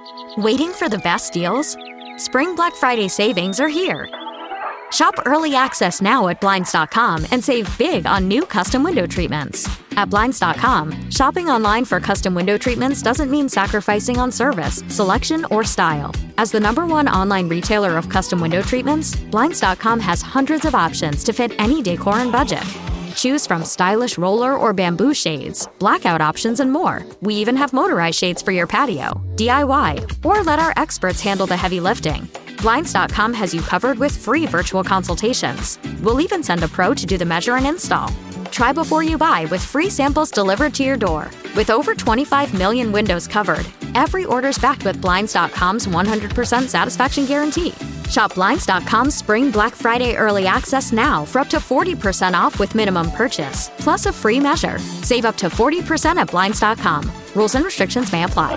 Waiting for the best deals? Spring Black Friday savings are here. Shop early access now at Blinds.com and save big on new custom window treatments. At Blinds.com, shopping online for custom window treatments doesn't mean sacrificing on service, selection, or style. As the #1 online retailer of custom window treatments, Blinds.com has hundreds of options to fit any decor and budget. Choose from stylish roller or bamboo shades, blackout options, and more. We even have motorized shades for your patio, DIY, or let our experts handle the heavy lifting. Blinds.com has you covered with free virtual consultations. We'll even send a pro to do the measure and install. Try before you buy with free samples delivered to your door. With over 25 million windows covered, every order's backed with Blinds.com's 100% satisfaction guarantee. Shop Blinds.com's Spring Black Friday Early Access now for up to 40% off with minimum purchase, plus a free measure. Save up to 40% at Blinds.com. Rules and restrictions may apply.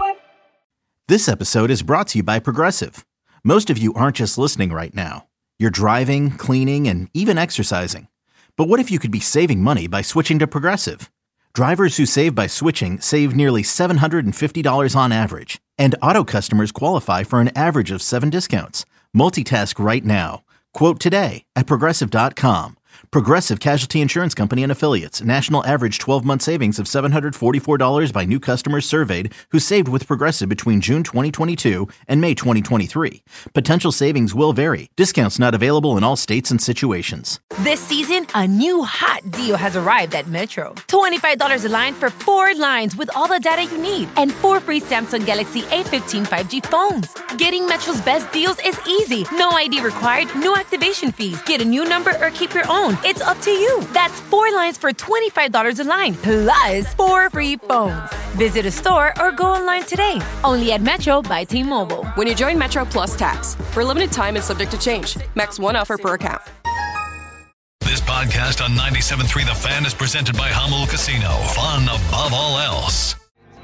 This episode is brought to you by Progressive. Most of you aren't just listening right now. You're driving, cleaning, and even exercising. But what if you could be saving money by switching to Progressive? Drivers who save by switching save nearly $750 on average. And auto customers qualify for an average of 7 discounts. Multitask right now. Quote today at Progressive.com. Progressive Casualty Insurance Company and Affiliates. National average 12-month savings of $744 by new customers surveyed who saved with Progressive between June 2022 and May 2023. Potential savings will vary. Discounts not available in all states and situations. This season, a new hot deal has arrived at Metro. $25 a line for 4 lines with all the data you need and 4 free Samsung Galaxy A15 5G phones. Getting Metro's best deals is easy. No ID required, no activation fees. Get a new number or keep your own. It's up to you. That's 4 lines for $25 a line, plus 4 free phones. Visit a store or go online today. Only at Metro by T-Mobile. When you join Metro Plus Tax, for a limited time and subject to change. Max 1 offer per account. This podcast on 97.3 The Fan is presented by Hamel Casino. Fun above all else.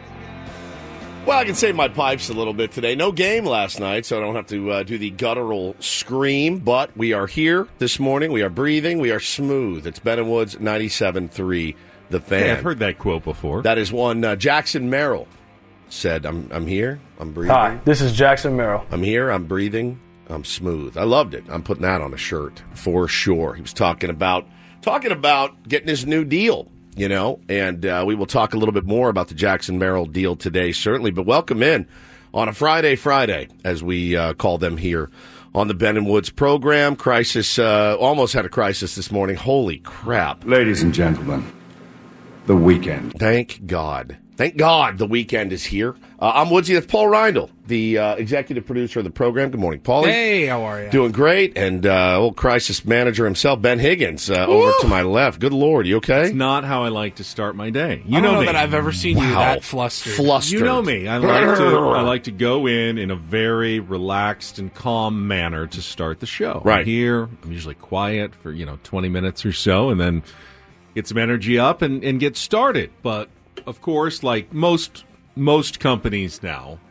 Well, I can save my pipes a little bit today. No game last night, so I don't have to do the guttural scream. But we are here this morning. We are breathing. We are smooth. It's Ben and Woods, 97.3 The Fan. Hey, I've heard that quote before. That is one Jackson Merrill said, I'm here. I'm breathing. Hi, this is Jackson Merrill. I'm here. I'm breathing. I'm smooth. I loved it. I'm putting that on a shirt for sure. He was talking about getting his new deal. You know, and we will talk a little bit more about the Jackson Merrill deal today, certainly. But welcome in on a Friday, as we call them here on the Ben and Woods program. Crisis, almost had a crisis this morning. Holy crap. Ladies and gentlemen, the weekend. Thank God. Thank God the weekend is here. I'm Woodsy. That's Paul Reindl, the executive producer of the program. Good morning, Paulie. Hey, how are you? Doing great. And old crisis manager himself, Ben Higgins, over to my left. Good Lord, you okay? It's not how I like to start my day. I don't know me. that I've ever seen you that flustered. Flustered. You know me. I like to go in a very relaxed and calm manner to start the show. Right. I'm here, I'm usually quiet for 20 minutes or so, and then get some energy up and get started. But of course, like most companies now,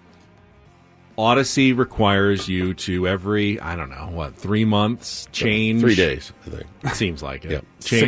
Odyssey requires you to every, 3 months, change. 3 days, I think. It seems like it. Yep.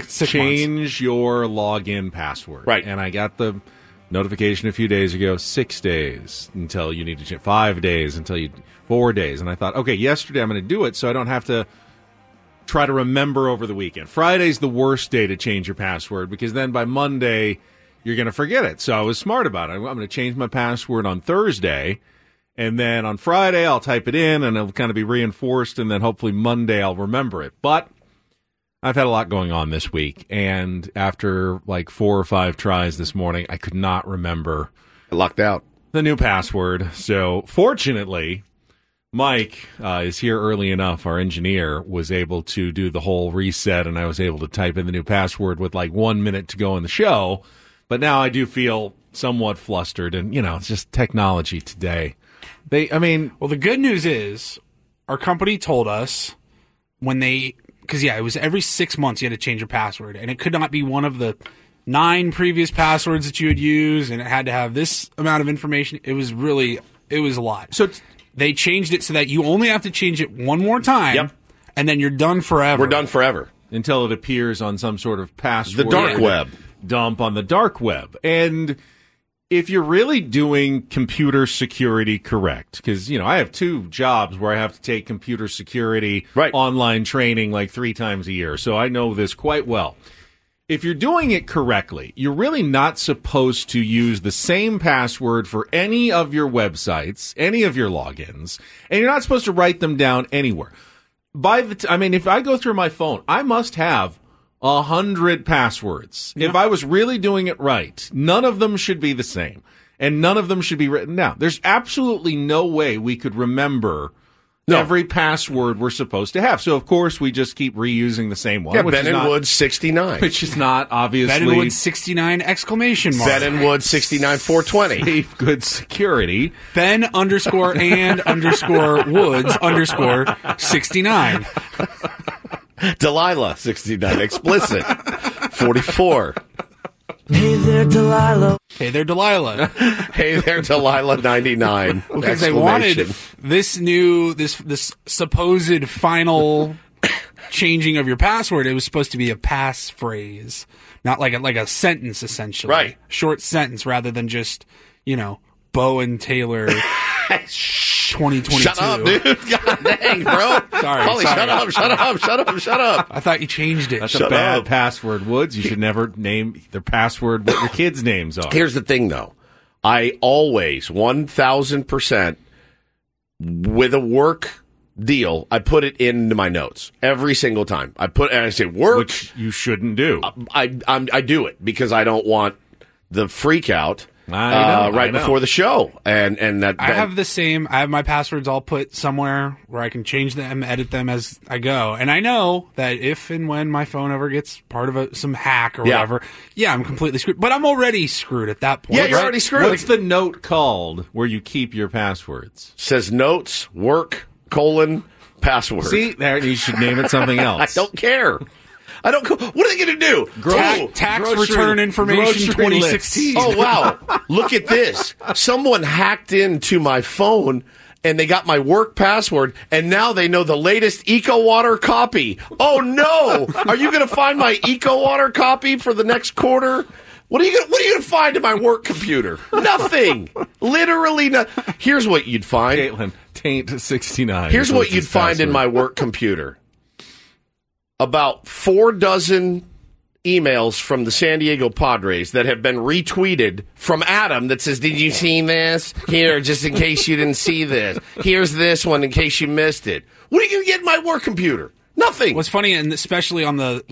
Change your login password. Right. And I got the notification a few days ago, 6 days until you need to change, 5 days until 4 days. And I thought, okay, yesterday I'm going to do it so I don't have to try to remember over the weekend. Friday's the worst day to change your password because then by Monday you're going to forget it. So I was smart about it. I'm going to change my password on Thursday, and then on Friday I'll type it in, and it'll kind of be reinforced, and then hopefully Monday I'll remember it. But I've had a lot going on this week, and after like 4 or 5 tries this morning, I could not remember. Locked out. The new password. So fortunately, Mike is here early enough. Our engineer was able to do the whole reset, and I was able to type in the new password with like 1 minute to go in the show. But now I do feel somewhat flustered, and, it's just technology today. Well, the good news is our company told us it was every 6 months you had to change your password, and it could not be one of the 9 previous passwords that you had used, and it had to have this amount of information. It was a lot. So they changed it so that you only have to change it one more time, Yep. and then you're done forever. We're done forever. Until it appears on some sort of password. The dark web. Dump on the dark web. And if you're really doing computer security correct, because, I have 2 jobs where I have to take computer security online training like 3 times a year, so I know this quite well. If you're doing it correctly, you're really not supposed to use the same password for any of your websites, any of your logins, and you're not supposed to write them down anywhere. If I go through my phone, I must have 100 passwords. Yeah. If I was really doing it right, none of them should be the same, and none of them should be written down. There's absolutely no way we could remember every password we're supposed to have. So, of course, we just keep reusing the same one. Yeah, Ben and Wood 69. Which is not obviously... Ben and Wood 69 exclamation mark. Ben and Wood 69 420. Safe, good security. Ben _ Woods _ 69. Delilah 69. Explicit 44. Hey there, Delilah. Hey there, Delilah. Hey there, Delilah 99. Because they wanted this supposed final changing of your password. It was supposed to be a passphrase, not like a sentence, essentially. Right. Short sentence rather than just, Bo and Taylor 2022. Shut up, dude. God dang, bro. Sorry. Shut up. I thought you changed it. That's a bad password, Woods. You should never name their password what your kids' names are. Here's the thing, though. I always, 1,000%, with a work deal, I put it into my notes every single time. And I say work. Which you shouldn't do. I do it because I don't want the freak out. Before the show, and that I have the same. I have my passwords all put somewhere where I can change them, edit them as I go, and I know that if and when my phone ever gets part of some hack or whatever, I'm completely screwed. But I'm already screwed at that point. Yeah, you're already screwed. What's the note called where you keep your passwords? Says notes, work, password. See, there you should name it something else. I don't care. What are they going to do? Tax return information 2016. Oh, wow. Look at this. Someone hacked into my phone, and they got my work password, and now they know the latest EcoWater copy. Oh, no. Are you going to find my EcoWater copy for the next quarter? What are you going to find in my work computer? Nothing. Literally nothing. Here's what you'd find. Caitlin, taint 69. Here's what you'd find in my work computer. About 4 dozen emails from the San Diego Padres that have been retweeted from Adam that says, did you see this? Here, just in case you didn't see this. Here's this one in case you missed it. What are you going to get in my work computer? Nothing. What's funny, and especially on the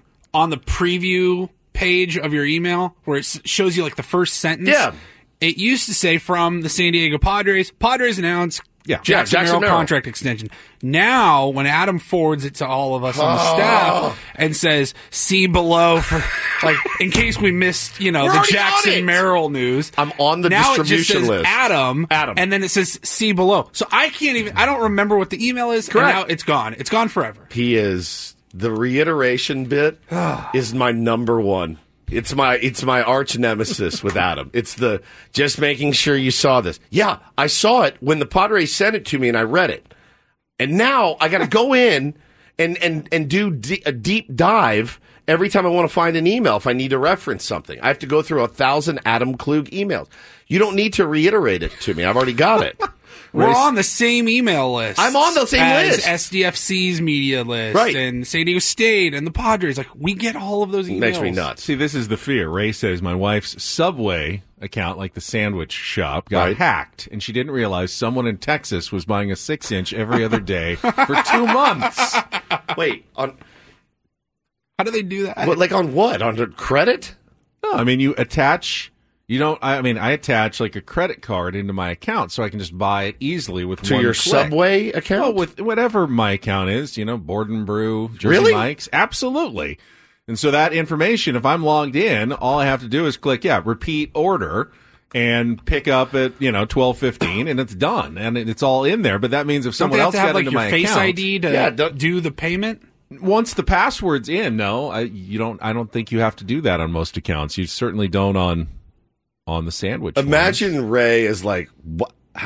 preview page of your email where it shows you the first sentence. Yeah. It used to say from the San Diego Padres announced Jackson Merrill contract extension. Now, when Adam forwards it to all of us on the staff and says, see below for, in case we missed, the Jackson Merrill news. I'm on the distribution list. Adam, and then it says, see below. So I don't remember what the email is. Correct. And now it's gone. It's gone forever. He is, the reiteration bit is my number one. It's my arch nemesis with Adam. It's the just making sure you saw this. Yeah, I saw it when the Padres sent it to me and I read it. And now I got to go in and do a deep dive every time I want to find an email if I need to reference something. I have to go through 1,000 Adam Klug emails. You don't need to reiterate it to me. I've already got it. We're on the same email list. I'm on the same list. SDFC's media list. Right. And San Diego State and the Padres. We get all of those emails. Makes me nuts. See, this is the fear. Ray says my wife's Subway account, like the sandwich shop, got hacked. And she didn't realize someone in Texas was buying a 6-inch every other day for 2 months. Wait, on... How do they do that? What, on what? On credit? No, you attach... I attach a credit card into my account so I can just buy it easily with to one your click. Subway account? Well, with whatever my account is, Board and Brew, Jersey Mike's. Absolutely. And so that information, if I'm logged in, all I have to do is click, repeat order and pick up at, 12:15 and it's done. And it's all in there. But that means if someone else got into my account. Face ID to do the payment? Once the password's in, no, I don't think you have to do that on most accounts. You certainly don't on the sandwich. Imagine ones. Ray is what?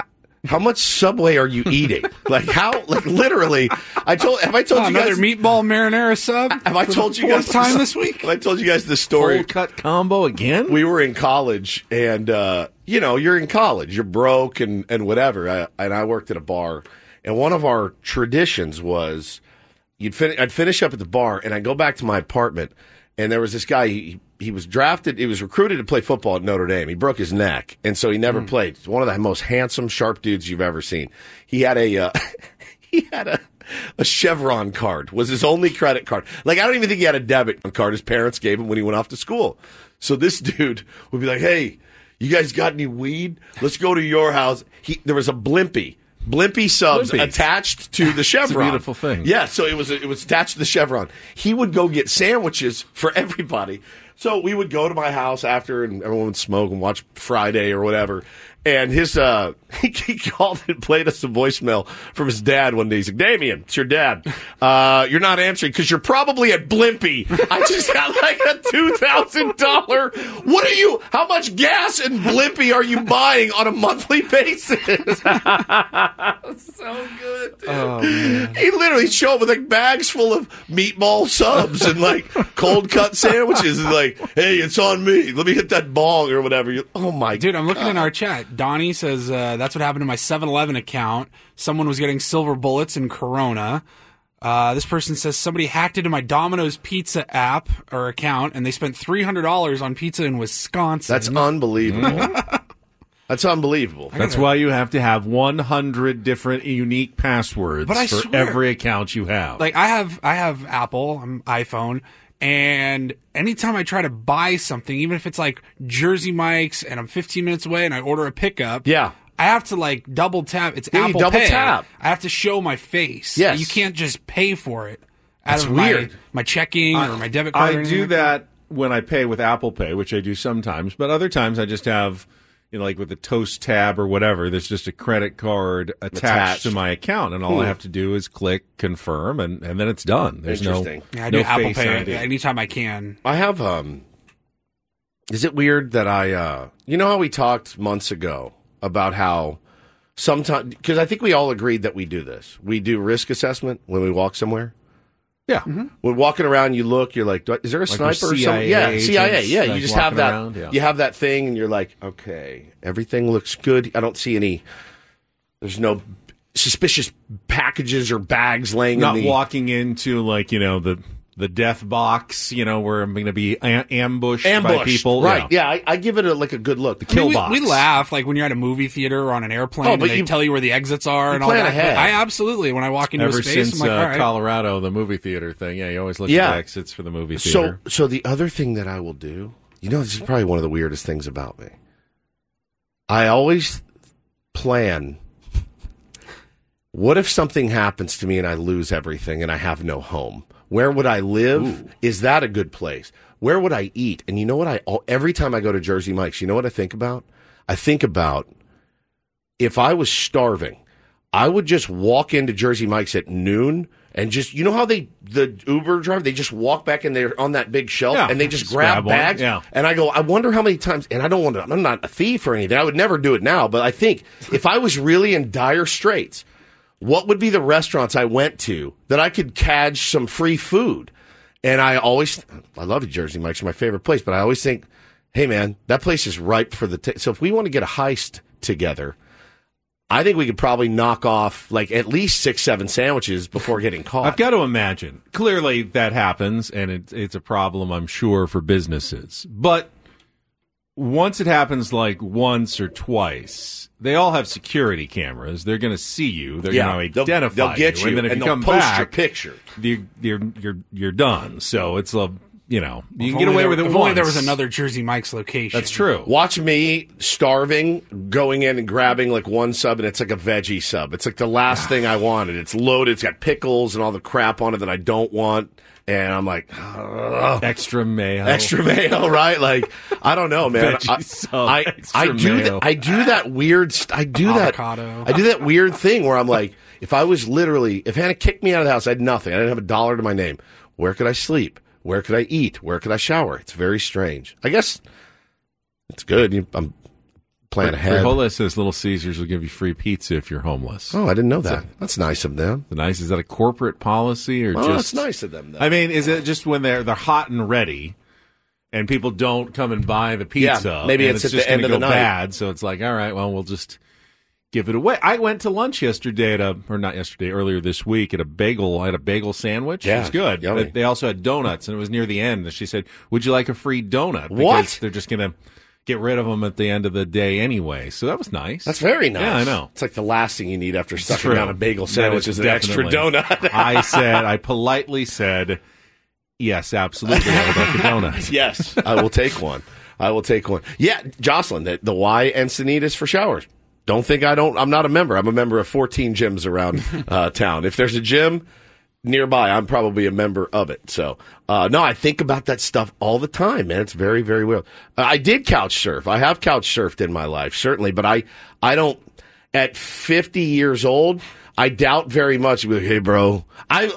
how much Subway are you eating? Like literally, have I told you another guys meatball marinara sub? Have I told you guys time this week? Have I told you guys this story? Cold cut combo again? We were in college, and you're in college, you're broke and whatever. I worked at a bar, and one of our traditions was I'd finish up at the bar, and I'd go back to my apartment, and there was this guy. He was drafted. He was recruited to play football at Notre Dame. He broke his neck, and so he never played. He's one of the most handsome, sharp dudes you've ever seen. He had a Chevron card. Was his only credit card. Like, I don't even think he had a debit card. His parents gave him when he went off to school. So this dude would be like, "Hey, you guys got any weed? Let's go to your house." There was a Blimpie subs attached to the Chevron. It's a beautiful thing. Yeah, so it was attached to the Chevron. He would go get sandwiches for everybody. So we would go to my house after, and everyone would smoke and watch Friday or whatever. And his he called and played us a voicemail from his dad one day. He's like, "Damien, it's your dad. You're not answering because you're probably at Blimpie. I just got like a $2,000. How much gas and Blimpie are you buying on a monthly basis?" So good, dude. Oh, man. He literally showed up with like bags full of meatball subs and like cold cut sandwiches and like, "Hey, it's on me. Let me hit that bong or whatever." Oh my dude, I'm looking in our chat. Donnie says, that's what happened to my 7-Eleven account. Someone was getting silver bullets in Corona. This person says somebody hacked into my Domino's Pizza app or account, and they spent $300 on pizza in Wisconsin. That's unbelievable. That's unbelievable. That's why you have to have 100 different unique passwords for every account you have. Like, I have Apple, I'm iPhone, and anytime I try to buy something, even if it's like Jersey Mike's and I'm 15 minutes away and I order a pickup, I have to like double tap. It's Apple Pay. I have to show my face. Yes. You can't just pay for it out of weird. my checking or my debit card. I do that when I pay with Apple Pay, which I do sometimes, but other times I just have, like with the Toast tab or whatever, there's just a credit card attached to my account, and all I have to do is click confirm, and then it's done. There's no I do Apple Pay anytime I can. I have. Is it weird that I? You know how we talked months ago about how sometimes, because I think we all agreed that we do this. We do risk assessment when we walk somewhere. Yeah. Mm-hmm. When walking around, you look, you're like, is there a sniper or something? Yeah, CIA. Yeah, you just have that. Around, You have that thing, and you're like, okay, everything looks good. I don't see any. There's no suspicious packages or bags laying. Not walking into the death box, where I'm going to be ambushed by people. Right, yeah I give it a good look. The kill box. We laugh, like when you're at a movie theater or on an airplane and they tell you where the exits are and all that. Ahead. I absolutely, when I walk into Ever a space, since I'm like, all right. Colorado, the movie theater thing, you always look at the exits for the movie theater. So the other thing that I will do, this is probably one of the weirdest things about me. I always plan, what if something happens to me and I lose everything and I have no home? Where would I live? Ooh. Is that a good place? Where would I eat? And you know what? Every time I go to Jersey Mike's, you know what I think about? I think about if I was starving, I would just walk into Jersey Mike's at noon and just, how the Uber driver, they just walk back and they're on that big shelf and they just grab bags. Yeah. And I go, I wonder how many times, and I'm not a thief or anything. I would never do it now, but I think if I was really in dire straits, what would be the restaurants I went to that I could catch some free food? And I love Jersey Mike's, my favorite place, but I always think, hey man, that place is ripe for so if we want to get a heist together, I think we could probably knock off like at least 6-7 sandwiches before getting caught. I've got to imagine. Clearly that happens, and it's a problem, I'm sure, for businesses. But once it happens like once or twice, they all have security cameras. They're going to see you. They're going to identify they'll get you, and then if and you they'll come post back, your picture. You're done. So it's you can get away with it. If once. only there was another Jersey Mike's location. That's true. Watch me starving, going in and grabbing like one sub, and it's like a veggie sub. It's like the last thing I wanted. It's loaded. It's got pickles and all the crap on it that I don't want. And I'm like, ugh. Extra mayo, right? Like, I don't know, man. I do that weird. I do that weird thing where I'm like, if Hannah kicked me out of the house, I had nothing. I didn't have $1 to my name. Where could I sleep? Where could I eat? Where could I shower? It's very strange. I guess it's good. I'm plan ahead. Frijoles says Little Caesars will give you free pizza if you're homeless. Oh, I didn't know that. That's nice of them. Is that a corporate policy or just? That's nice of them, though. I mean, is it just when they're hot and ready, and people don't come and buy the pizza? Yeah, maybe it's at just the end of the night. Bad, so it's like, all right, well, we'll just give it away. I went to lunch yesterday earlier this week at a bagel. I had a bagel sandwich. Yeah, it was good. yummy. They also had donuts, and it was near the end. And she said, "Would you like a free donut?" Because What? They're just going to get rid of them at the end of the day anyway. So that was nice. That's very nice. Yeah, I know. It's like the last thing you need after It's stuffing true. down a bagel sandwich is an extra donut. I politely said, yes, absolutely. I would like a donut. Yes, I will take one. Yeah, Jocelyn, the Y Encinitas for showers. Don't think I'm not a member. I'm a member of 14 gyms around town. If there's a gym nearby, I'm probably a member of it. So, no, I think about that stuff all the time, man. It's very, very weird. I did couch surf. I have couch surfed in my life, certainly, but I don't, at 50 years old, I doubt very much. Be like, hey, bro.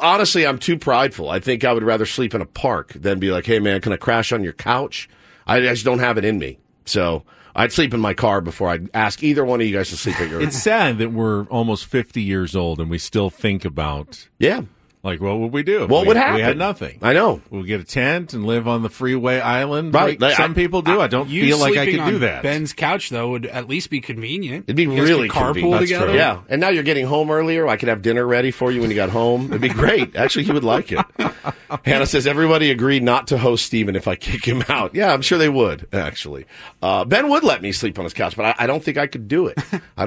I'm too prideful. I think I would rather sleep in a park than be like, hey, man, can I crash on your couch? I just don't have it in me. So I'd sleep in my car before I'd ask either one of you guys to sleep at your. It's sad that we're almost 50 years old and we still think about. Yeah. Like, what would we do? What would happen? We had nothing. I know. We'll get a tent and live on the freeway island. Right. Like some people do. I don't feel like I could do that. Ben's couch, though, would at least be convenient. It'd be really carpool convenient. together. Yeah. And now you're getting home earlier. I could have dinner ready for you when you got home. It'd be great. Actually, he would like it. Hannah says, everybody agreed not to host Steven if I kick him out. Yeah, I'm sure they would, actually. Ben would let me sleep on his couch, but I don't think I could do it. I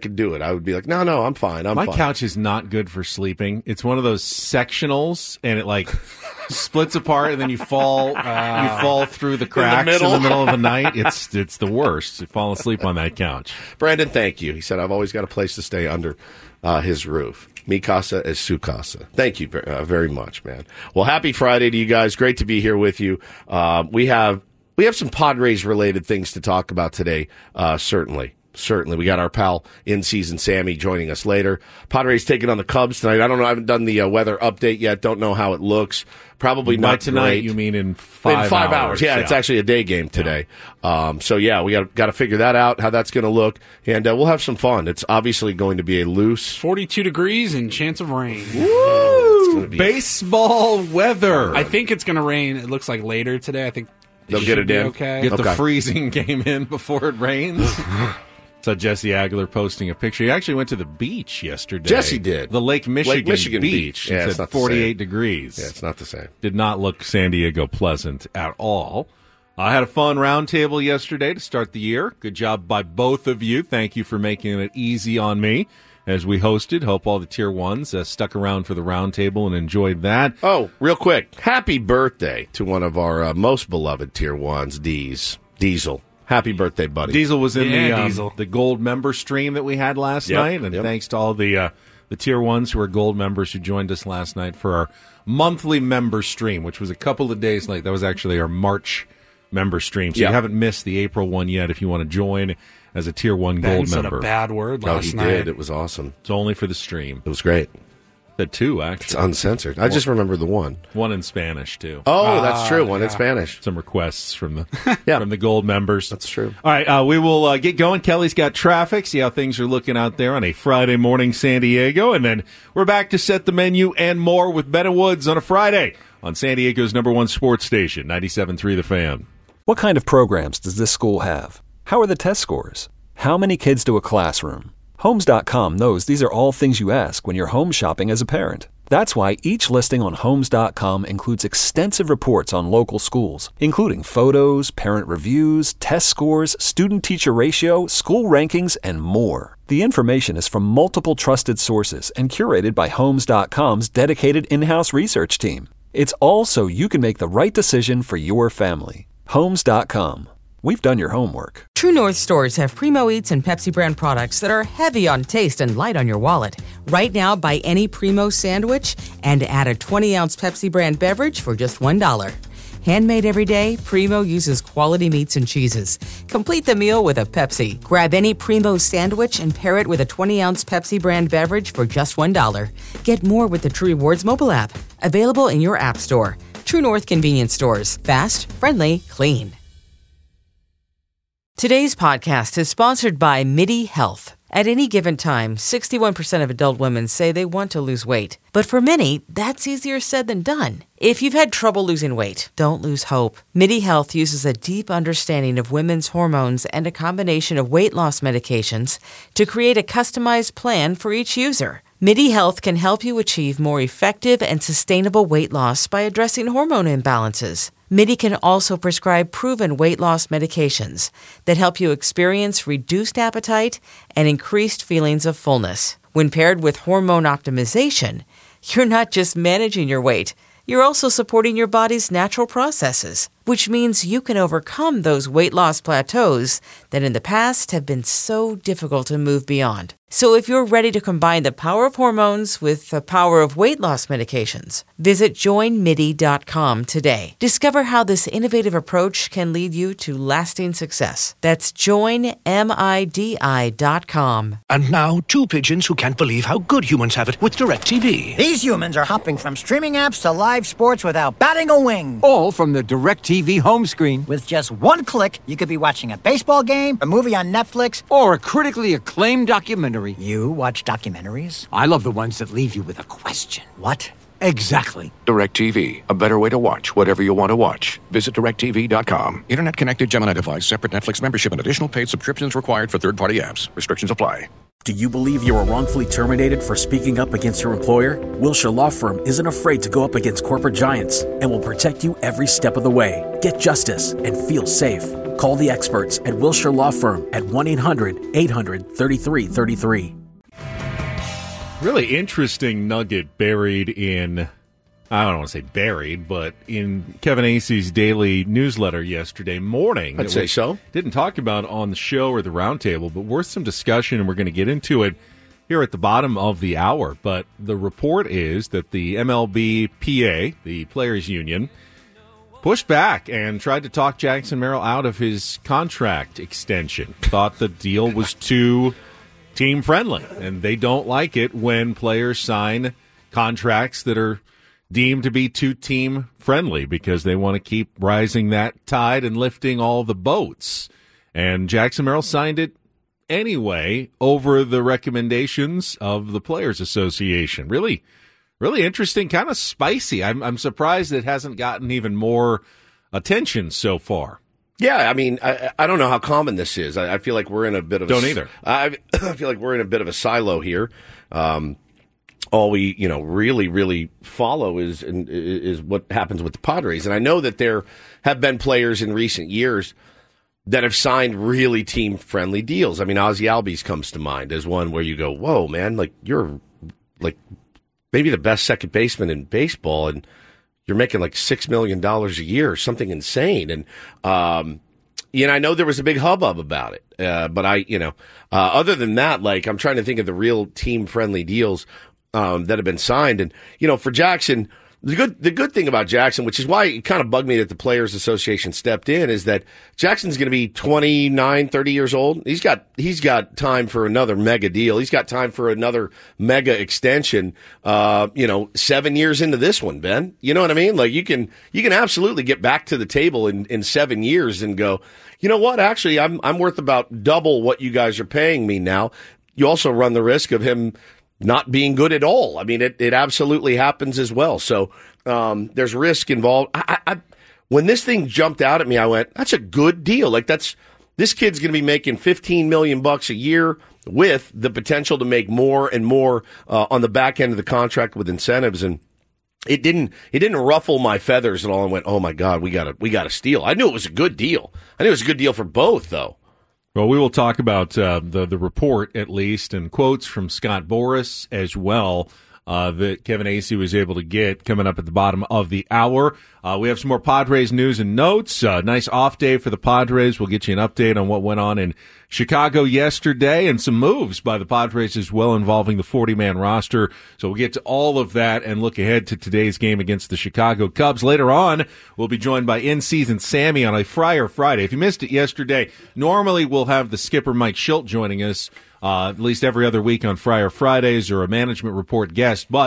I would be like, no, I'm fine. My couch is not good for sleeping. It's one of those sectionals, and it like splits apart, and then you fall through the cracks in the middle of the night. It's the worst. You fall asleep on that couch. Brandon, thank you. He said, I've always got a place to stay under his roof. Mi casa es su casa. Thank you very much, man. Well, happy Friday to you guys. Great to be here with you. We have some Padres related things to talk about today. Certainly. We got our pal in-season Sammy joining us later. Padres taking on the Cubs tonight. I don't know. I haven't done the weather update yet. Don't know how it looks. Probably not tonight. Great. You mean in 5 hours? Yeah, it's actually a day game today. Yeah. So yeah, we got to figure that out, how that's going to look, and we'll have some fun. It's obviously going to be a loose 42 degrees and chance of rain. Woo! Baseball weather. I think it's going to rain. It looks like later today. I think they'll get it in. Okay. Get the freezing game in before it rains. Saw Jesse Aguilar posting a picture. He actually went to the beach yesterday. Jesse did. The Lake Michigan Beach. Yeah, it's at 48 degrees. Yeah, it's not the same. Did not look San Diego pleasant at all. I had a fun roundtable yesterday to start the year. Good job by both of you. Thank you for making it easy on me as we hosted. Hope all the Tier 1s stuck around for the roundtable and enjoyed that. Oh, real quick. Happy birthday to one of our most beloved Tier 1s, Diesel. Happy birthday, buddy. Diesel was in the gold member stream that we had last night, and thanks to all the Tier 1s who are gold members who joined us last night for our monthly member stream, which was a couple of days late. That was actually our March member stream, so you haven't missed the April one yet if you want to join as a Tier 1 gold member. Said a bad word last night. He did. It was awesome. It's only for the stream. It was great. The 2, actually. It's uncensored. I just remember the 1. 1 in Spanish, too. Oh, that's true. 1 in Spanish. Some requests from the from the gold members. That's true. All right, we will get going. Kelly's got traffic, see how things are looking out there on a Friday morning San Diego, and then we're back to set the menu and more with Ben and Woods on a Friday on San Diego's #1 sports station, 97.3 The Fan. What kind of programs does this school have? How are the test scores? How many kids do a classroom? Homes.com knows these are all things you ask when you're home shopping as a parent. That's why each listing on Homes.com includes extensive reports on local schools, including photos, parent reviews, test scores, student-teacher ratio, school rankings, and more. The information is from multiple trusted sources and curated by Homes.com's dedicated in-house research team. It's all so you can make the right decision for your family. Homes.com. We've done your homework. True North stores have Primo Eats and Pepsi brand products that are heavy on taste and light on your wallet. Right now, buy any Primo sandwich and add a 20-ounce Pepsi brand beverage for just $1. Handmade every day, Primo uses quality meats and cheeses. Complete the meal with a Pepsi. Grab any Primo sandwich and pair it with a 20-ounce Pepsi brand beverage for just $1. Get more with the True Rewards mobile app. Available in your app store. True North convenience stores. Fast, friendly, clean. Today's podcast is sponsored by MIDI Health. At any given time, 61% of adult women say they want to lose weight. But for many, that's easier said than done. If you've had trouble losing weight, don't lose hope. MIDI Health uses a deep understanding of women's hormones and a combination of weight loss medications to create a customized plan for each user. MIDI Health can help you achieve more effective and sustainable weight loss by addressing hormone imbalances. MIDI can also prescribe proven weight loss medications that help you experience reduced appetite and increased feelings of fullness. When paired with hormone optimization, you're not just managing your weight, you're also supporting your body's natural processes, which means you can overcome those weight loss plateaus that in the past have been so difficult to move beyond. So if you're ready to combine the power of hormones with the power of weight loss medications, visit joinmidi.com today. Discover how this innovative approach can lead you to lasting success. That's joinmidi.com. And now, two pigeons who can't believe how good humans have it with DirecTV. These humans are hopping from streaming apps to live sports without batting a wing. All from the DirecTV home screen. With just one click, you could be watching a baseball game, a movie on Netflix, or a critically acclaimed documentary. You watch documentaries? I love the ones that leave you with a question. What? Exactly. DirecTV. A better way to watch whatever you want to watch. Visit DirecTV.com. Internet connected Gemini device, separate Netflix membership, and additional paid subscriptions required for third-party apps. Restrictions apply. Do you believe you were wrongfully terminated for speaking up against your employer? Wilshire Law Firm isn't afraid to go up against corporate giants and will protect you every step of the way. Get justice and feel safe. Call the experts at Wilshire Law Firm at 1-800-800-3333. Really interesting nugget buried in, I don't want to say buried, but in Kevin Acey's daily newsletter yesterday morning. I'd say so. Didn't talk about on the show or the roundtable, but worth some discussion, and we're going to get into it here at the bottom of the hour. But the report is that the MLBPA, the Players Union, pushed back and tried to talk Jackson Merrill out of his contract extension. Thought the deal was too team friendly, and they don't like it when players sign contracts that are deemed to be too team friendly because they want to keep rising that tide and lifting all the boats. And Jackson Merrill signed it anyway over the recommendations of the Players Association. Really interesting, kind of spicy. I'm surprised it hasn't gotten even more attention so far. Yeah, I mean, I don't know how common this is. I feel like we're in a bit of don't either. I feel like we're in a bit of a silo here. All we, really follow is what happens with the Padres. And I know that there have been players in recent years that have signed really team-friendly deals. I mean, Ozzie Albies comes to mind as one where you go, whoa, man, like you're like maybe the best second baseman in baseball, and you're making like $6 million a year, something insane. And, I know there was a big hubbub about it. But other than that, like, I'm trying to think of the real team-friendly deals that have been signed. And, for Jackson, the good thing about Jackson, which is why it kind of bugged me that the Players Association stepped in, is that Jackson's going to be 29, 30 years old. He's got time for another mega deal. He's got time for another mega extension. 7 years into this one, Ben. You know what I mean? Like you can absolutely get back to the table in 7 years and go, you know what? Actually, I'm worth about double what you guys are paying me now. You also run the risk of him not being good at all. I mean, it absolutely happens as well. So there's risk involved. When this thing jumped out at me, I went, that's a good deal. Like this kid's going to be making $15 million a year with the potential to make more and more on the back end of the contract with incentives. And it didn't ruffle my feathers at all. I went, oh my God, we got to steal. I knew it was a good deal. I knew it was a good deal for both, though. Well, we will talk about the report, at least, and quotes from Scott Boras as well that Kevin Acey was able to get coming up at the bottom of the hour. We have some more Padres news and notes. Nice off day for the Padres. We'll get you an update on what went on in Chicago yesterday and some moves by the Padres as well involving the 40-man roster. So we'll get to all of that and look ahead to today's game against the Chicago Cubs. Later on, we'll be joined by In-Season Sammy on a Friar Friday. If you missed it yesterday, normally we'll have the skipper Mike Schilt joining us at least every other week on Friar Fridays or a management report guest. But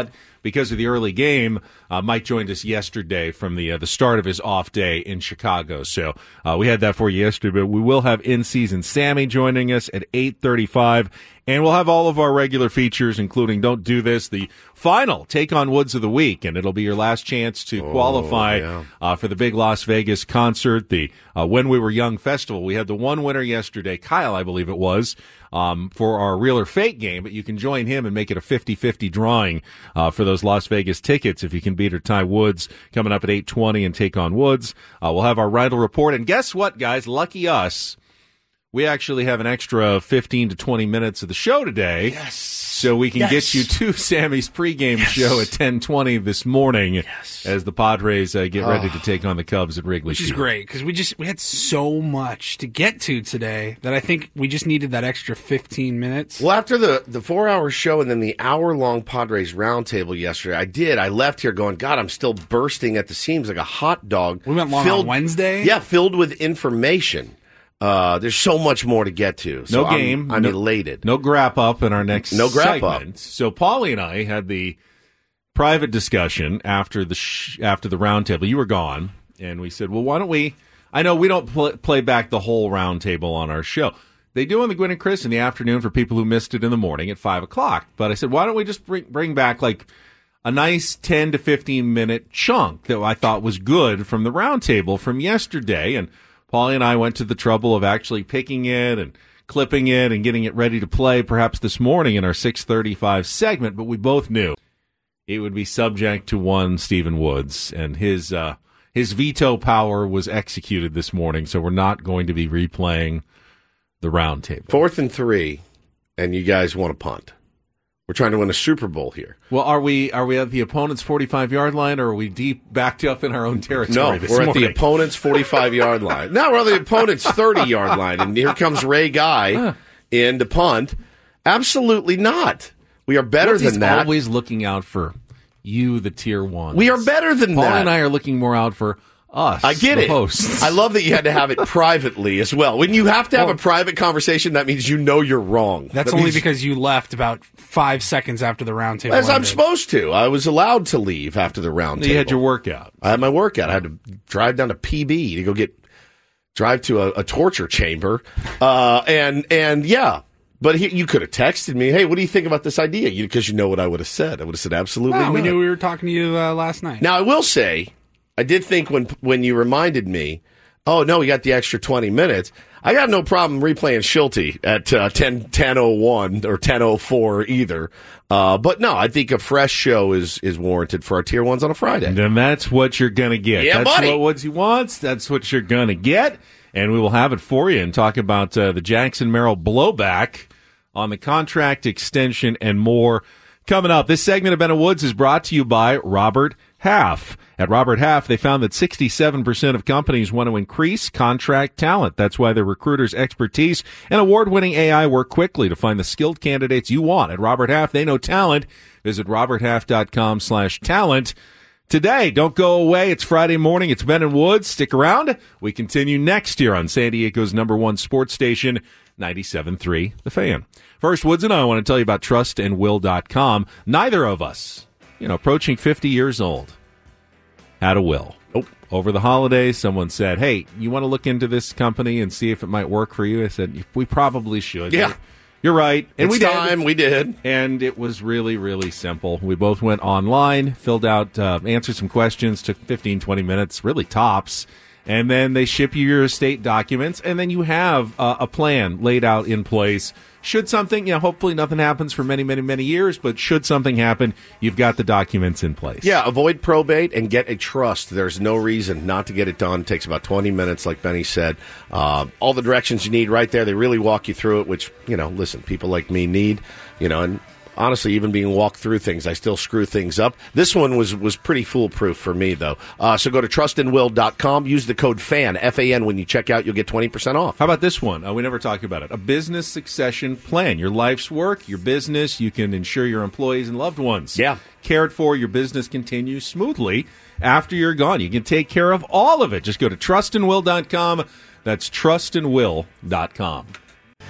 because of the early game, Mike joined us yesterday from the start of his off day in Chicago. So we had that for you yesterday, but we will have in-season Sammy joining us at 8:35. And we'll have all of our regular features, including Don't Do This, the final Take on Woods of the week. And it'll be your last chance to qualify for the big Las Vegas concert, the When We Were Young Festival. We had the one winner yesterday, Kyle, I believe it was, for our Real or Fake game. But you can join him and make it a 50-50 drawing for those Las Vegas tickets if you can beat or tie Woods coming up at 8:20 and Take on Woods. We'll have our Rydell Report. And guess what, guys? Lucky us. We actually have an extra 15 to 20 minutes of the show today. Yes. So we can get you to Sammy's pregame show at 10:20 this morning as the Padres get ready to take on the Cubs at Wrigley Field. Which is great because we had so much to get to today that I think we just needed that extra 15 minutes. Well, after the 4-hour show and then the hour-long Padres roundtable yesterday, I left here going, God, I'm still bursting at the seams like a hot dog. We went long on Wednesday? Yeah, filled with information. There's so much more to get to. So no game. I'm elated. No grap up in our next segment. Up. So Paulie and I had the private discussion after the roundtable. You were gone, and we said, well, why don't we? I know we don't play back the whole roundtable on our show. They do on the Gwynn and Chris in the afternoon for people who missed it in the morning at 5:00. But I said, why don't we just bring back like a nice 10 to 15 minute chunk that I thought was good from the roundtable from yesterday. And Paulie and I went to the trouble of actually picking it and clipping it and getting it ready to play perhaps this morning in our 6:35 segment, but we both knew it would be subject to one Stephen Woods, and his veto power was executed this morning, so we're not going to be replaying the roundtable. 4th and 3, and you guys want to punt. We're trying to win a Super Bowl here. Well, are we at the opponent's 45-yard line, or are we deep backed up in our own territory this morning? No, we're at the opponent's 45-yard line. Now we're on the opponent's 30-yard line, and here comes Ray Guy in to punt. Absolutely not. We are better than that. He's always looking out for you, the tier one. We are better than that. Paul and I are looking more out for us. I get it. Hosts. I love that you had to have it privately as well. When you have to have a private conversation, that means you know you're wrong. That's only because you left about 5 seconds after the roundtable. As I'm supposed to. I was allowed to leave after the roundtable. You had your workout. I had my workout. I had to drive down to PB to go drive to a torture chamber. And yeah. But you could have texted me, hey, what do you think about this idea? Because you know what I would have said. I would have said absolutely not. We knew we were talking to you last night. Now, I will say, I did think when you reminded me, oh, no, we got the extra 20 minutes. I got no problem replaying Schulte at 10:01 or 10:04 either. But no, I think a fresh show is warranted for our tier ones on a Friday. And that's what you're going to get. Yeah, that's buddy. what Woodsy wants. That's what you're going to get. And we will have it for you and talk about the Jackson Merrill blowback on the contract extension and more coming up. This segment of Ben and Woods is brought to you by Robert Half. At Robert Half, they found that 67% of companies want to increase contract talent. That's why their recruiters' expertise and award-winning AI work quickly to find the skilled candidates you want. At Robert Half, they know talent. Visit roberthalf.com/talent. Today, don't go away. It's Friday morning. It's Ben and Woods. Stick around. We continue next year on San Diego's #1 sports station, 97.3 The Fan. First, Woods and I want to tell you about trustandwill.com. Neither of us, approaching 50 years old, had a will. Over the holidays, someone said, hey, you want to look into this company and see if it might work for you? I said, we probably should. Yeah. You're right. And we did. And it was really, really simple. We both went online, filled out, answered some questions, took 15, 20 minutes, really tops. And then they ship you your estate documents, and then you have a plan laid out in place. Should something, hopefully nothing happens for many, many, many years, but should something happen, you've got the documents in place. Yeah, avoid probate and get a trust. There's no reason not to get it done. It takes about 20 minutes, like Benny said. All the directions you need right there. They really walk you through it, which, listen, people like me need, and honestly, even being walked through things, I still screw things up. This one was pretty foolproof for me, though. So go to trustandwill.com. Use the code FAN, F-A-N, when you check out. You'll get 20% off. How about this one? We never talk about it. A business succession plan. Your life's work, your business, you can ensure your employees and loved ones cared for. Your business continues smoothly after you're gone. You can take care of all of it. Just go to trustandwill.com. That's trustandwill.com.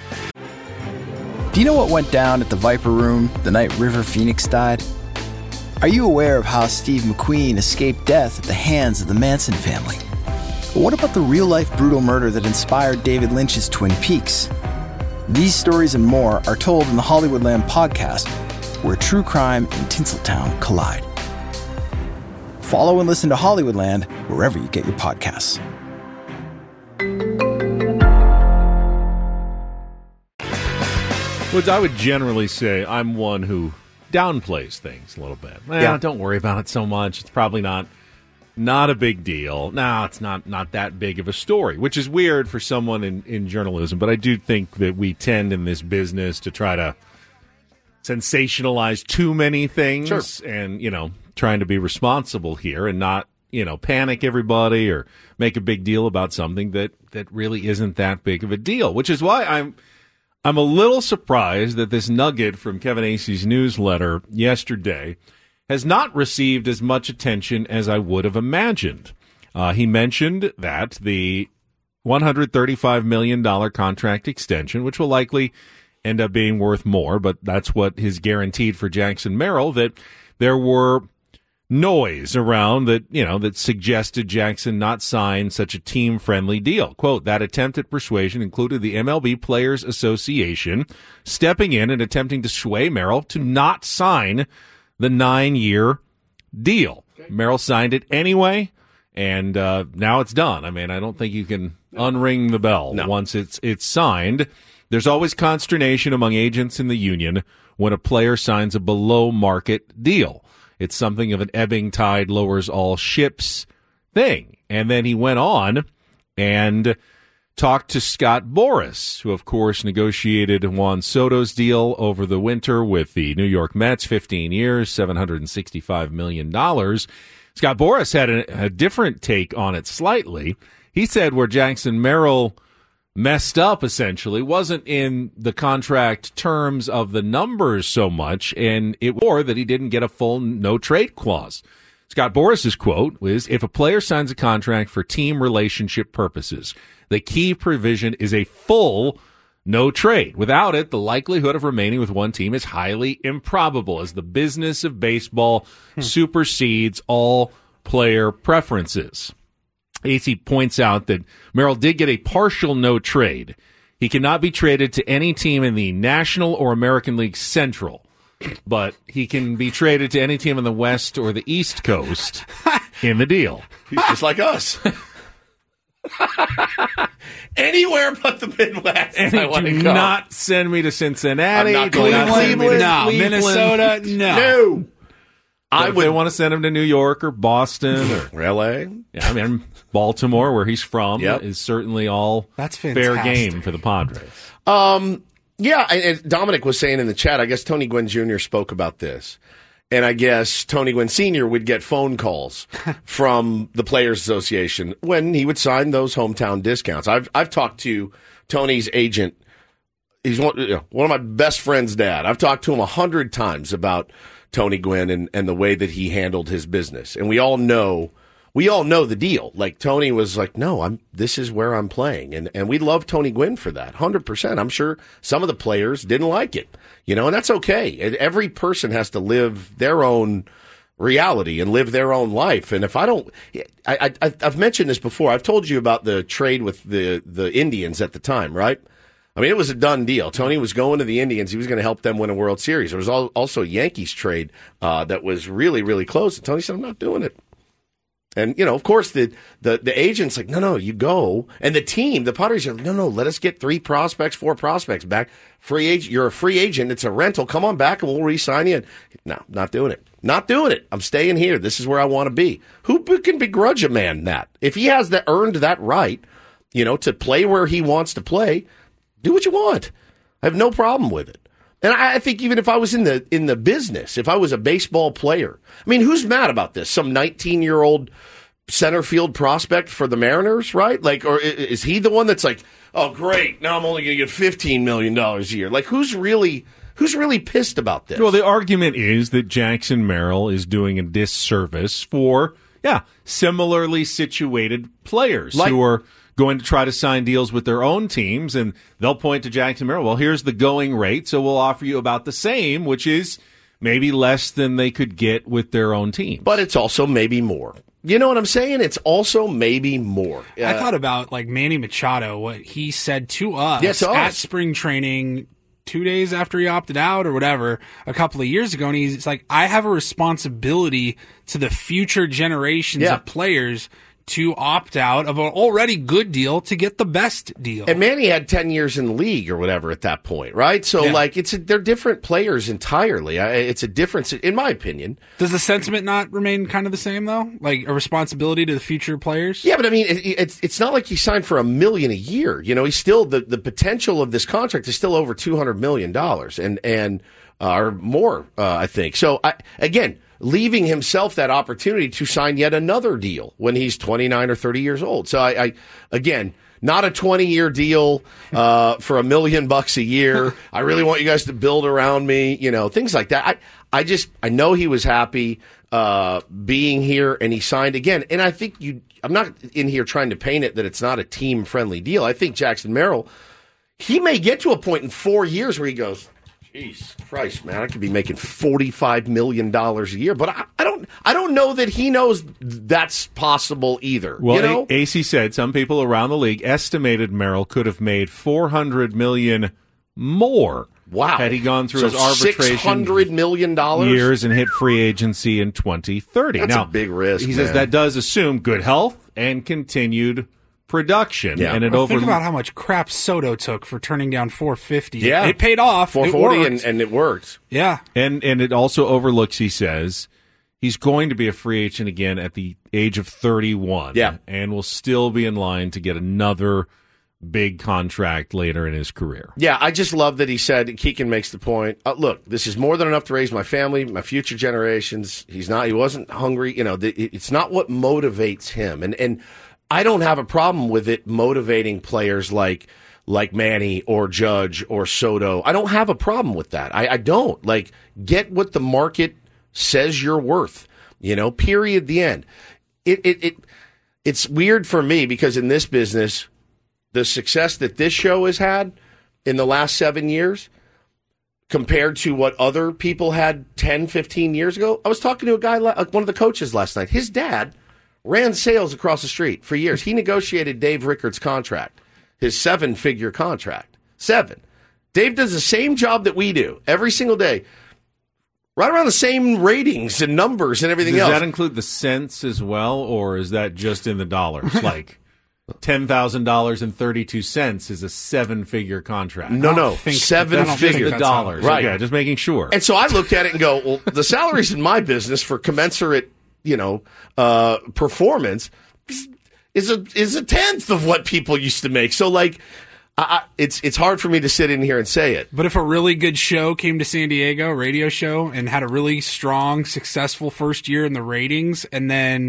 Do you know what went down at the Viper Room the night River Phoenix died? Are you aware of how Steve McQueen escaped death at the hands of the Manson family? But what about the real-life brutal murder that inspired David Lynch's Twin Peaks? These stories and more are told in the Hollywoodland podcast, where true crime and Tinseltown collide. Follow and listen to Hollywoodland wherever you get your podcasts. Which I would generally say I'm one who downplays things a little bit. Don't worry about it so much. It's probably not a big deal. No, it's not that big of a story, which is weird for someone in journalism. But I do think that we tend in this business to try to sensationalize too many things. Sure. And, trying to be responsible here and not, panic everybody or make a big deal about something that really isn't that big of a deal, which is why I'm a little surprised that this nugget from Kevin Acey's newsletter yesterday has not received as much attention as I would have imagined. He mentioned that the $135 million contract extension, which will likely end up being worth more, but that's what is guaranteed for Jackson Merrill, that there were noise around that suggested Jackson not sign such a team-friendly deal. Quote, that attempt at persuasion included the MLB Players Association stepping in and attempting to sway Merrill to not sign the 9-year deal. Okay. Merrill signed it anyway, and now it's done. I mean, I don't think you can unring the bell once it's signed. There's always consternation among agents in the union when a player signs a below-market deal. It's something of an ebbing tide lowers all ships thing. And then he went on and talked to Scott Boras, who, of course, negotiated Juan Soto's deal over the winter with the New York Mets, 15 years, $765 million. Scott Boras had a different take on it slightly. He said where Jackson Merrill messed up, essentially, wasn't in the contract terms of the numbers so much, and it was that he didn't get a full no-trade clause. Scott Boras' quote was, if a player signs a contract for team relationship purposes, the key provision is a full no trade. Without it, the likelihood of remaining with one team is highly improbable, as the business of baseball supersedes all player preferences. Acey points out that Merrill did get a partial no trade. He cannot be traded to any team in the National or American League Central, but he can be traded to any team in the West or the East Coast in the deal. He's just like us. Anywhere but the Midwest. And I want to do go. not send me to Cincinnati. I'm not going to Cleveland. No. Minnesota. No. If they want to send him to New York or Boston or L.A. Yeah, I mean, Baltimore, where he's from, is certainly all That's fair game for the Padres. Yeah, and Dominic was saying in the chat, I guess Tony Gwynn Jr. spoke about this. And I guess Tony Gwynn Sr. would get phone calls from the Players Association when he would sign those hometown discounts. I've talked to Tony's agent. He's one of my best friend's dad. I've talked to him 100 times about Tony Gwynn and the way that he handled his business. And we all know the deal. Like, Tony was like, no, this is where I'm playing. And we love Tony Gwynn for that, 100%. I'm sure some of the players didn't like it, and that's okay. Every person has to live their own reality and live their own life. And if I've mentioned this before. I've told you about the trade with the Indians at the time, right? I mean, it was a done deal. Tony was going to the Indians. He was going to help them win a World Series. There was also a Yankees trade that was really, really close. And Tony said, I'm not doing it. And, of course, the agent's like, no, you go. And the team, the Padres are like, no, let us get 4 prospects back. Free agent, you're a free agent. It's a rental. Come on back and we'll re-sign you. No, not doing it. Not doing it. I'm staying here. This is where I want to be. Who can begrudge a man that? If he has earned that right, to play where he wants to play, do what you want. I have no problem with it. And I think even if I was in the business, if I was a baseball player, I mean, who's mad about this? Some 19-year-old center field prospect for the Mariners, right? Like, or is he the one that's like, oh, great, now I'm only going to get $15 million a year? Like, who's really pissed about this? Well, the argument is that Jackson Merrill is doing a disservice for, similarly situated players who are going to try to sign deals with their own teams, and they'll point to Jackson Merrill. Well, here's the going rate, so we'll offer you about the same, which is maybe less than they could get with their own team. But it's also maybe more. You know what I'm saying? It's also maybe more. I thought about like Manny Machado, what he said to us at spring training 2 days after he opted out or whatever a couple of years ago. And he's like, I have a responsibility to the future generations of players to opt out of an already good deal to get the best deal. And Manny had 10 years in the league or whatever at that point, right? So, they're different players entirely. It's a difference, in my opinion. Does the sentiment not remain kind of the same, though? Like a responsibility to the future players? Yeah, but I mean, it's not like he signed for $1 million a year. You know, he's still, the potential of this contract is still over $200 million and or more, I think. So, again, leaving himself that opportunity to sign yet another deal when he's 29 or 30 years old. So I again, not a 20-year deal for $1 million a year. I really want you guys to build around me, you know, things like that. I know he was happy being here, and he signed again. And I think I'm not in here trying to paint it that it's not a team-friendly deal. I think Jackson Merrill, he may get to a point in 4 years where he goes, jeez Christ, man, I could be making $45 million a year, but I don't know that he knows that's possible either. Well, you know? AC said some people around the league estimated Merrill could have made $400 million more. Wow. Had he gone through his arbitration $600 million years and hit free agency in 2030. That's now, a big risk. He says that does assume good health and continued production. Yeah. And think about how much crap Soto took for turning down $450. Yeah. It paid off. $440 and it worked. Yeah. And it also overlooks, he says, he's going to be a free agent again at the age of 31. Yeah. And will still be in line to get another big contract later in his career. Yeah, I just love that he said, Keegan makes the point, look, this is more than enough to raise my family, my future generations. He wasn't hungry. You know, it's not what motivates him. And I don't have a problem with it motivating players like Manny or Judge or Soto. I don't have a problem with that. I don't. Like, get what the market says you're worth, you know, period, the end. It's weird for me because in this business, the success that this show has had in the last 7 years compared to what other people had 10, 15 years ago. I was talking to a guy, one of the coaches last night. His dad ran sales across the street for years. He negotiated Dave Rickard's contract, his 7-figure contract. 7. Dave does the same job that we do every single day. Right around the same ratings and numbers and everything else. Does that include the cents as well, or is that just in the dollars? Like $10,000.32 is a 7-figure contract. No, 7-figure dollars. Right. Okay, just making sure. And so I looked at it and go, well, the salaries in my business for commensurate, you know, performance is a tenth of what people used to make. So like, it's hard for me to sit in here and say it. But if a really good show came to San Diego, radio show, and had a really strong, successful first year in the ratings, and then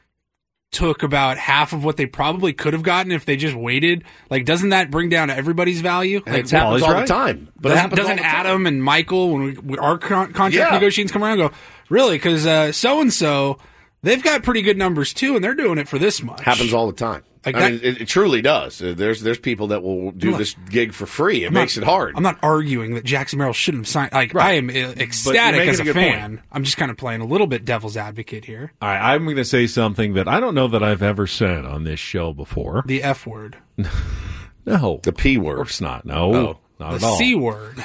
took about half of what they probably could have gotten if they just waited, like, doesn't that bring down everybody's value? Like, it happens all the time. But doesn't Adam and Michael, when our contract negotiations come around, go, really? Because so-and-so, they've got pretty good numbers, too, and they're doing it for this much. Happens all the time. Like I mean, it truly does. There's people that will do this gig for free. It makes it hard. I'm not arguing that Jackson Merrill shouldn't have signed. Like, I am ecstatic as a fan. Point. I'm just kind of playing a little bit devil's advocate here. All right, I'm going to say something that I don't know that I've ever said on this show before. The F word. No. The P word. Of course not. No, not at all. The C word.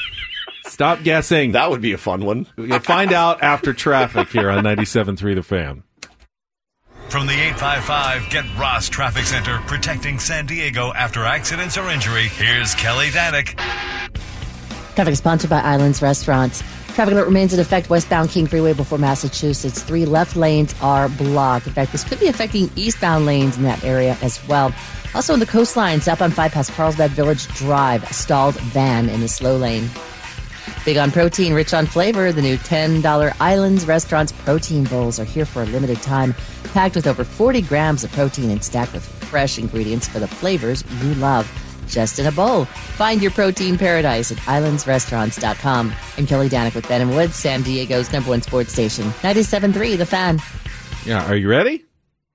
Stop guessing. That would be a fun one. You'll find out after traffic here on 97.3 The Fan. From the 855 Get Ross Traffic Center, protecting San Diego after accidents or injury, here's Kelly Danek. Traffic is sponsored by Islands Restaurants. Traffic alert remains in effect westbound King Freeway before Massachusetts. 3 left lanes are blocked. In fact, this could be affecting eastbound lanes in that area as well. Also on the coastline, southbound 5 past Carlsbad Village Drive, a stalled van in the slow lane. Big on protein, rich on flavor, the new $10 Islands Restaurants Protein Bowls are here for a limited time. Packed with over 40 grams of protein and stacked with fresh ingredients for the flavors you love. Just in a bowl. Find your protein paradise at islandsrestaurants.com. I'm Kelly Danek with Ben and Woods, San Diego's #1 sports station. 97.3 The Fan. Yeah, are you ready?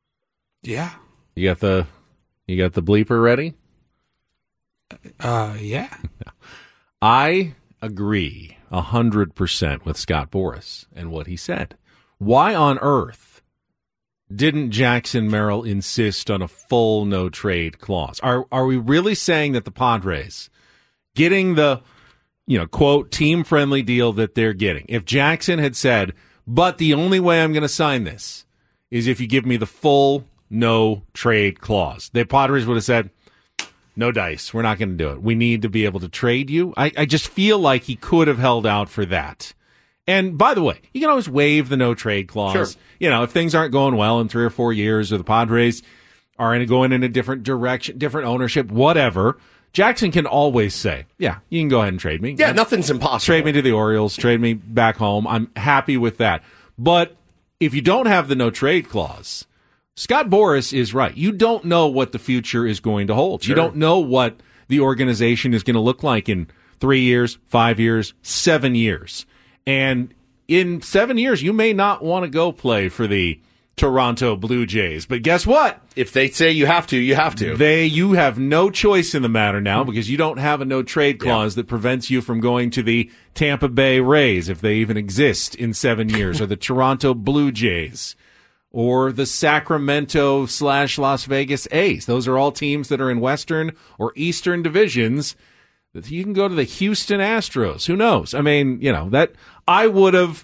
Yeah. You got the bleeper ready? Yeah. I agree 100% with Scott Boras and what he said. Why on earth didn't Jackson Merrill insist on a full no-trade clause? Are we really saying that the Padres getting the, quote, team-friendly deal that they're getting, if Jackson had said, but the only way I'm going to sign this is if you give me the full no-trade clause, the Padres would have said, no dice, we're not going to do it. We need to be able to trade you. I just feel like he could have held out for that. And by the way, you can always waive the no-trade clause. Sure. If things aren't going well in 3 or 4 years or the Padres are going in a different direction, different ownership, whatever, Jackson can always say, yeah, you can go ahead and trade me. Yeah, nothing's impossible. Trade me to the Orioles, trade me back home. I'm happy with that. But if you don't have the no-trade clause, Scott Boras is right. You don't know what the future is going to hold. Sure. You don't know what the organization is going to look like in 3 years, 5 years, 7 years. And in 7 years, you may not want to go play for the Toronto Blue Jays. But guess what? If they say you have to, you have to. You have no choice in the matter now because you don't have a no-trade clause that prevents you from going to the Tampa Bay Rays, if they even exist in 7 years, or the Toronto Blue Jays, or the Sacramento/Las Vegas A's. Those are all teams that are in Western or Eastern divisions. You can go to the Houston Astros. Who knows? I mean, that I would have,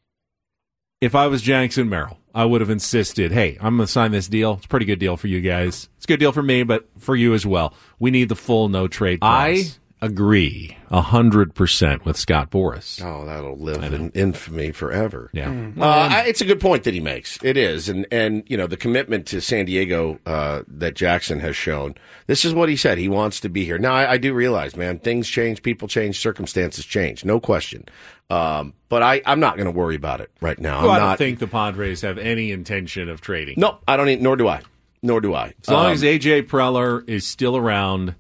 if I was Jackson Merrill, I would have insisted, hey, I'm going to sign this deal. It's a pretty good deal for you guys. It's a good deal for me, but for you as well. We need the full no-trade clause. I agree 100% with Scott Boras. Oh, that'll live in infamy forever. Yeah. It's a good point that he makes. It is. And the commitment to San Diego that Jackson has shown, this is what he said. He wants to be here. Now, I do realize, man, things change, people change, circumstances change. No question. But I'm not going to worry about it right now. Well, I don't think the Padres have any intention of trading. No, I don't. Nor do I. As long as A.J. Preller is still around,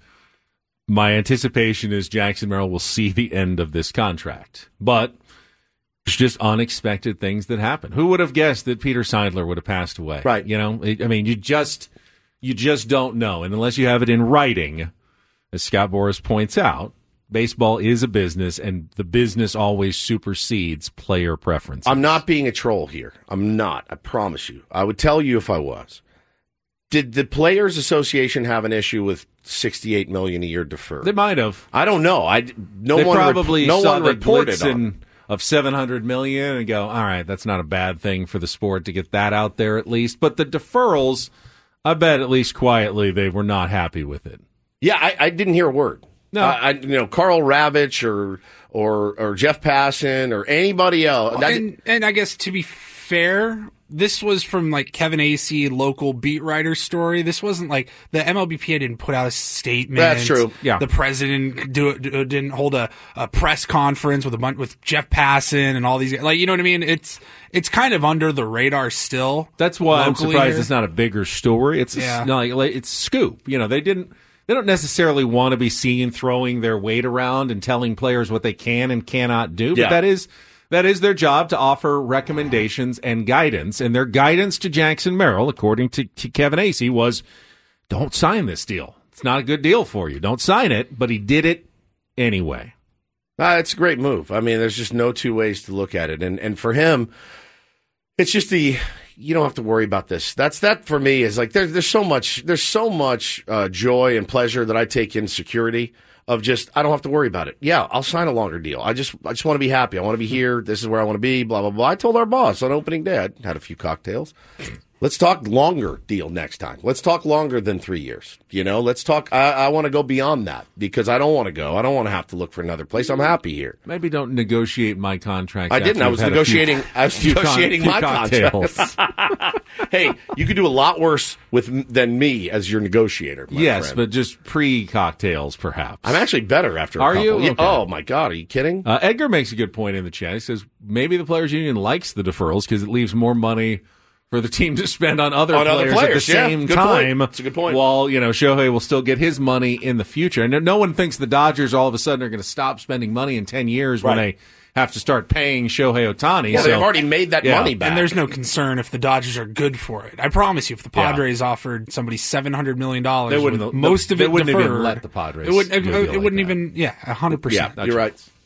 my anticipation is Jackson Merrill will see the end of this contract. But it's just unexpected things that happen. Who would have guessed that Peter Seidler would have passed away? Right. You just don't know. And unless you have it in writing, as Scott Boras points out, baseball is a business, and the business always supersedes player preferences. I'm not being a troll here. I'm not. I promise you. I would tell you if I was. Did the Players Association have an issue with $68 million a year deferred? They might have. I don't know. No one reported on of $700 million and go, all right, that's not a bad thing for the sport to get that out there at least. But the deferrals, I bet at least quietly they were not happy with it. Yeah, I didn't hear a word. No, Carl Ravitch or Jeff Passan or anybody else. And I guess to be fair, this was from like Kevin Acee, local beat writer story. This wasn't like the MLBPA didn't put out a statement. That's true. Yeah, the president didn't hold a press conference with Jeff Passan and all these. Like, you know what I mean? It's kind of under the radar still. That's why I'm surprised it's not a bigger story. It's it's scoop. They don't necessarily want to be seen throwing their weight around and telling players what they can and cannot do. But that is their job, to offer recommendations and guidance. And their guidance to Jackson Merrill, according to Kevin Acee, was don't sign this deal. It's not a good deal for you. Don't sign it. But he did it anyway. It's a great move. I mean, there's just no two ways to look at it. And for him, it's just you don't have to worry about this. That for me is like there's so much joy and pleasure that I take in security of just I don't have to worry about it. Yeah, I'll sign a longer deal. I just want to be happy. I want to be here. This is where I want to be. Blah blah blah. I told our boss on opening day, I had a few cocktails. Let's talk longer deal next time. Let's talk longer than 3 years. Let's talk. I want to go beyond that because I don't want to go. I don't want to have to look for another place. I'm happy here. Maybe don't negotiate my contract. I didn't. I was negotiating my contract. Hey, you could do a lot worse than me as your negotiator. Yes, friend. but just pre-cocktails, perhaps. I'm actually better after. Are you? Okay. Okay. Oh my God, are you kidding? Edgar makes a good point in the chat. He says maybe the Players Union likes the deferrals because it leaves more money for the team to spend on other players at the same time. That's a good point. While, Shohei will still get his money in the future. And no one thinks the Dodgers all of a sudden are going to stop spending money in 10 years when they have to start paying Shohei Ohtani. Well, they've already made that money back. And there's no concern if the Dodgers are good for it. I promise you, if the Padres offered somebody $700 million, they wouldn't, most of it wouldn't deferred, even let the Padres. it wouldn't even, 100%. Yeah, you're right.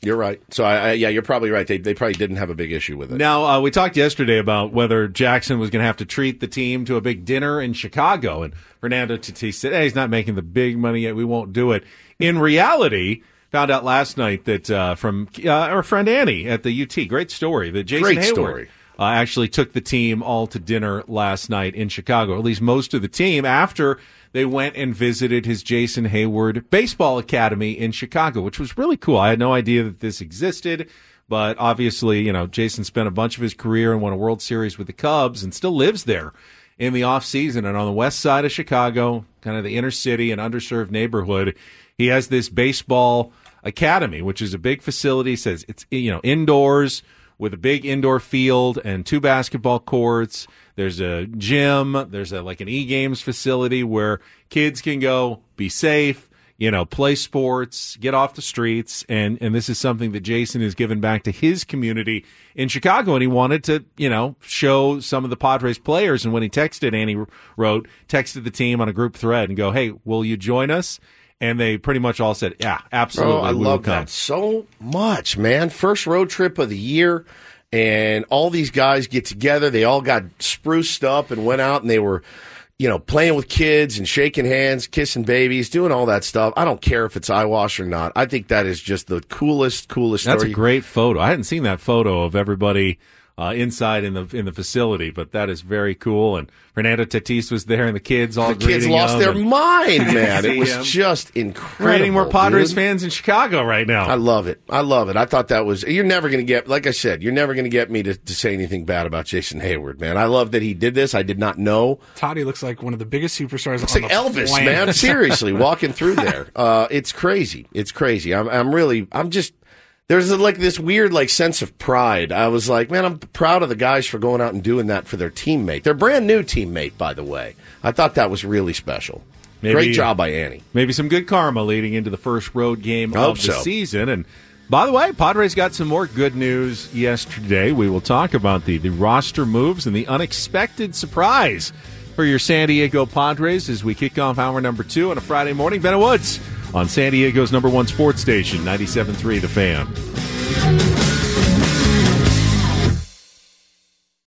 You're right. So, yeah, you're probably right. They probably didn't have a big issue with it. Now, we talked yesterday about whether Jackson was going to have to treat the team to a big dinner in Chicago, and Fernando Tatis said, hey, he's not making the big money yet. We won't do it. In reality, found out last night that from our friend Annie at the UT, great story, that Jason Hayward actually took the team all to dinner last night in Chicago, at least most of the team, after they went and visited his Jason Hayward Baseball Academy in Chicago, which was really cool. I had no idea that this existed, but obviously, Jason spent a bunch of his career and won a World Series with the Cubs and still lives there in the off season. And on the west side of Chicago, kind of the inner city and underserved neighborhood, he has this baseball academy, which is a big facility. He says it's, indoors with a big indoor field and 2 basketball courts. There's a gym. There's an e-games facility where kids can go be safe, play sports, get off the streets. And this is something that Jason has given back to his community in Chicago. And he wanted to, show some of the Padres players. And when he texted, Annie wrote, texted the team on a group thread and go, hey, will you join us? And they pretty much all said, yeah, absolutely. Oh, I love that so much, man. First road trip of the year. And all these guys get together. They all got spruced up and went out and they were, playing with kids and shaking hands, kissing babies, doing all that stuff. I don't care if it's eyewash or not. I think that is just the coolest story. That's a great photo. I hadn't seen that photo of everybody inside in the facility, but that is very cool. And Fernando Tatis was there, and the kids all greeting him. The kids lost their mind, man. It was just incredible. Creating more Padres fans in Chicago right now. I love it. I thought that was. You're never going to get, like I said, you're never going to get me to say anything bad about Jason Hayward, man. I love that he did this. I did not know. Toddy looks like one of the biggest superstars. Looks like Elvis, planet. Man. Seriously, walking through there. It's crazy. It's crazy. I'm just. There's this weird sense of pride. I was like, man, I'm proud of the guys for going out and doing that for their teammate. Their brand new teammate, by the way. I thought that was really special. Great job by Annie. Maybe some good karma leading into the first road game of the season. And by the way, Padres got some more good news yesterday. We will talk about the roster moves and the unexpected surprise for your San Diego Padres as we kick off hour number 2 on a Friday morning. Bennett Woods on San Diego's #1 sports station, 97.3 The Fan.